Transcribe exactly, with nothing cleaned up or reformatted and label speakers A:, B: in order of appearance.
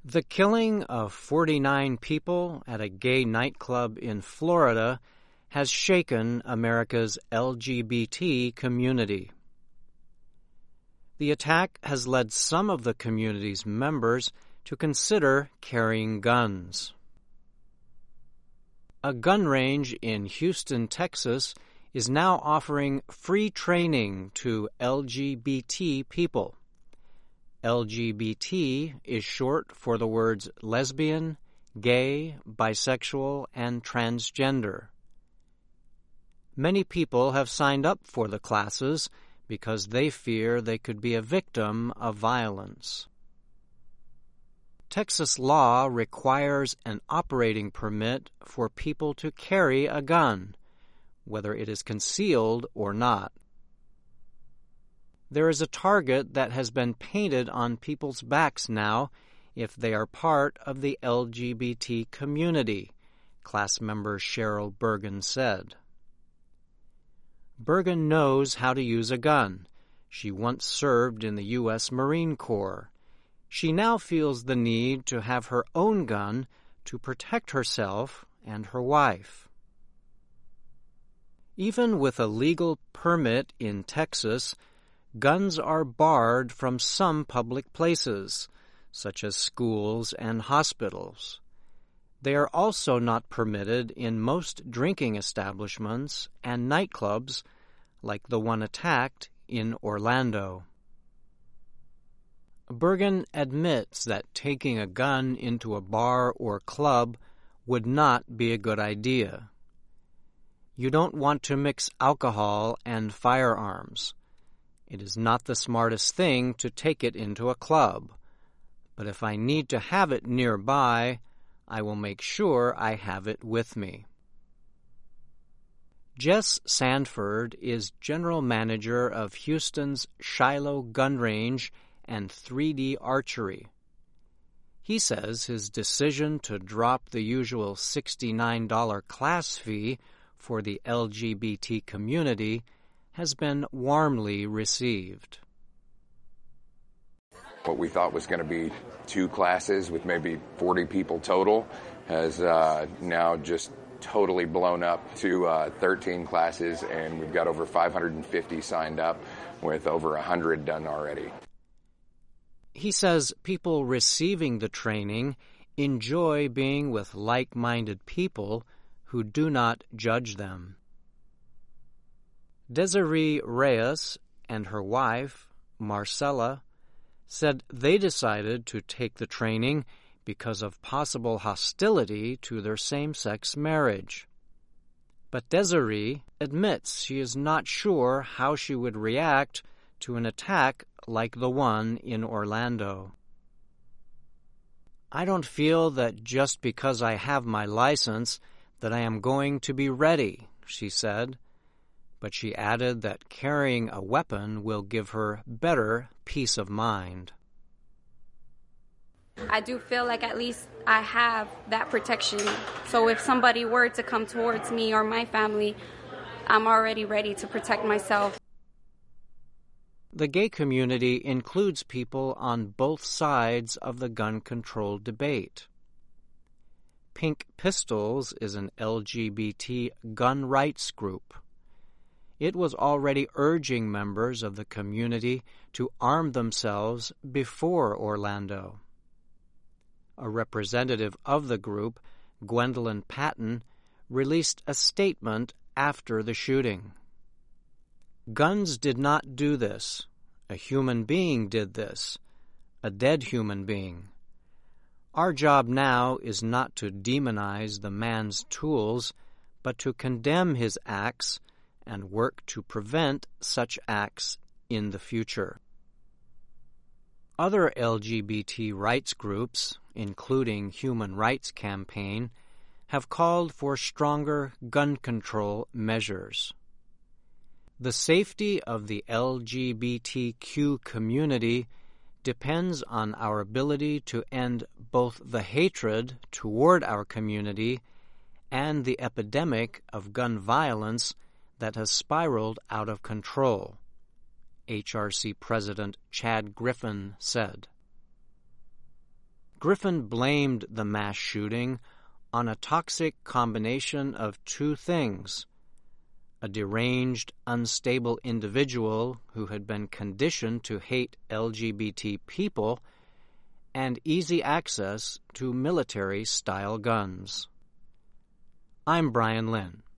A: The killing of forty-nine people at a gay nightclub in Florida has shaken America's L G B T community. The attack has led some of the community's members to consider carrying guns. A gun range in Houston, Texas, is now offering free training to L G B T people. L G B T is short for the words lesbian, gay, bisexual, and transgender. Many people have signed up for the classes because they fear they could be a victim of violence. Texas law requires an operating permit for people to carry a gun, whether it is concealed or not. There is a target that has been painted on people's backs now if they are part of the L G B T community, class member Cheryl Bergen said. Bergen knows how to use a gun. She once served in the U S Marine Corps. She now feels the need to have her own gun to protect herself and her wife. Even with a legal permit in Texas, guns are barred from some public places, such as schools and hospitals. They are also not permitted in most drinking establishments and nightclubs, like the one attacked in Orlando. Bergen admits that taking a gun into a bar or club would not be a good idea. You don't want to mix alcohol and firearms. It is not the smartest thing to take it into a club, but if I need to have it nearby, I will make sure I have it with me. Jess Sandford is general manager of Houston's Shiloh Gun Range and three D Archery. He says his decision to drop the usual sixty-nine dollars class fee for the L G B T community has been warmly received.
B: What we thought was going to be two classes with maybe forty people total has uh, now just totally blown up to uh, thirteen classes, and we've got over five hundred fifty signed up with over one hundred done already.
A: He says people receiving the training enjoy being with like-minded people who do not judge them. Desiree Reyes and her wife, Marcella, said they decided to take the training because of possible hostility to their same-sex marriage. But Desiree admits she is not sure how she would react to an attack like the one in Orlando. I don't feel that just because I have my license that I am going to be ready, she said, but she added that carrying a weapon will give her better peace of mind.
C: I do feel like at least I have that protection. So if somebody were to come towards me or my family, I'm already ready to protect myself.
A: The gay community includes people on both sides of the gun control debate. Pink Pistols is an L G B T gun rights group. It was already urging members of the community to arm themselves before Orlando. A representative of the group, Gwendolyn Patton, released a statement after the shooting. Guns did not do this. A human being did this. A dead human being. Our job now is not to demonize the man's tools, but to condemn his acts and work to prevent such acts in the future. Other L G B T rights groups, including Human Rights Campaign, have called for stronger gun control measures. The safety of the L G B T Q community depends on our ability to end both the hatred toward our community and the epidemic of gun violence that has spiraled out of control, H R C President Chad Griffin said. Griffin blamed the mass shooting on a toxic combination of two things: a deranged, unstable individual who had been conditioned to hate L G B T people, and easy access to military-style guns. I'm Brian Lynn.